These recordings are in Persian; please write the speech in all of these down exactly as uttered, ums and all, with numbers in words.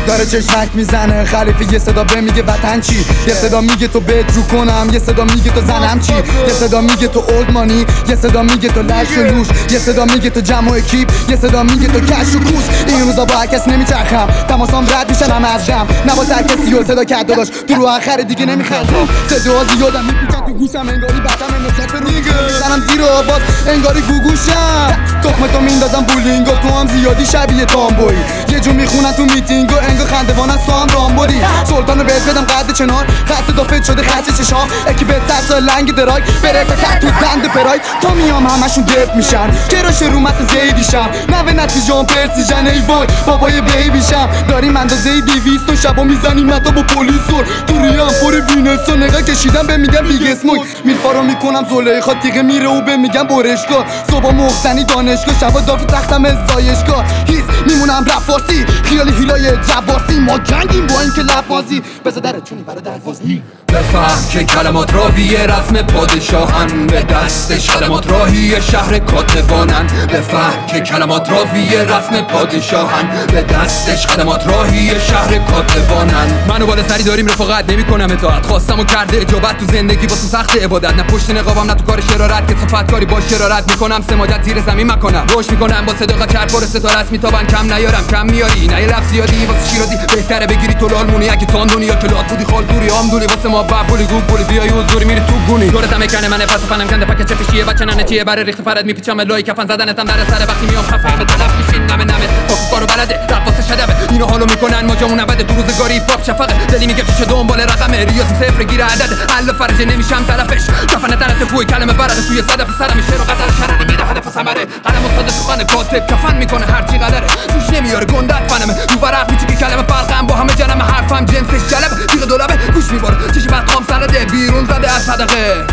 داره چشمک میزنه خلیفه یه صدا به میگه وطن چی، یه صدا میگه تو بدرو کنم، یه صدا میگه تو زنم چی، یه صدا میگه تو اولد مانی، یه صدا میگه تو لش و لوش، یه صدا میگه تو جمع و اکیپ، یه صدا میگه تو کش و کوش. این روزا با هر کس نمیچرخم، تماسام رد میشن همه از جمع، نباس هر کسی و صدا کرد داداش تو رو آخر دیگه نمیخندم. صدا زیادم میپیچن تو گوشم انگاری بطم نشسته رو میزنم زیر آواز انگاری گوگوشم. تخم تو میندازم بولینگو، تو هم زیادی شبیه تامبوی، یه جو میخونن تو میتینگو انگار خندوان از سام رامبولی. سلطانو بهت بدم قد چنار، خط دافت شده خط چشام، اکی به ترس لنگ درای بره تا تو دند پراید. تا میام همشون دپ میشن کراش رومت زیدیشم، نوه نتیجان پرسیجن ای وای بابای بیبیشم. داریم اندازه دیویست و شبا میزنیم نتا با پولیسور، تو ریم پر وینس و نگاه کشیدم به میگم بیگ اسموک. میلفارو میکنم زلیخا تیغه میره و به میگم برشگاه، صبح مخزنی دانشگاه شبا دافی تختم ازایشگاه. هیس میمونم رفارسی خیالی هیلای جباسی، ما جنگیم با این که لب بازی بزا در چونی برای دروازی. بفهم که کلمات راهی رسم پادشاهن، به دستش کلمات راهی شهر کاتبانن. بفهم که کلمات راهی رسم پادشاهن، به دستش کلمات راهی شهر کاتبانن. منو بالا سری داریم رفاقت نمی کنم اطاعت، خواستم و کرده اجابت تو زندگی واسه سخت عبادت. نه پشت نقابم نه تو کار شرارت، که صفت کاری با شرارت میکنم سماجت زیر زمین مکنم. روش میکنم با صداقت چرخ بار ستاره است میتابن کم نیارم کم میاری نه یه لفظ زیادی واسه شیرازی بهتره بگیری تو لال مونی اگه تان دنیا که لات بودی خال دوری عام دوری واسه ما بابولی گوگ بولی بیای حضوری میری تو گونی دورتم میکنه من نفس فنم کنده پک چه پیشیه بچه ننه چیه برای ریخت فرد میپیچم لای کفن زدنتم در سر وقتی میام خفه به طرف میشین نمه نمه تو کارو بلده رپ واسه شدبه اینو حالو میکنن ما جامون نبده تو روزگاری پاپ شفقه دلی میگه پیش دنبال رقمه ریاضی صفر گیر عدد حل فرج نمیشم طرفش کفن طرف کوی کلمه برد توی صدف سرم شعر و غزل شرر میده هدف ثمره قلم استاد سخن کاتب کفن میکنه هر چی قدره توش نمیاره گندت فنمه رو ورق میچکی کلمه فرقم با همه جنم حرفم جنسش جلب تیغ دولبه گوش میباره چشی بطام سرده بیرون زده از صدقه.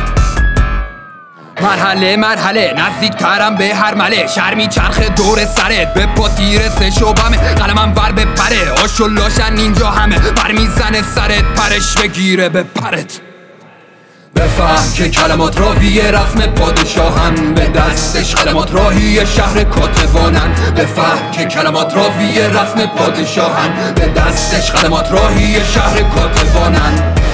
مرحله مرحله نزدیک ترم به هر مله، شرمی چرخ دور سرت به پا تیرسه شبمه قلمم ور به پره آش و لاشن اینجا همه بر میزنه سرت پرش بگیره به پرت. بفهم که کلمات راهی رسم پادشاهن، به دستش کلمات راهی شهر کاتبانن. بفهم که کلمات راهی رسم پادشاهن، به دستش کلمات راهی شهر کاتبانن.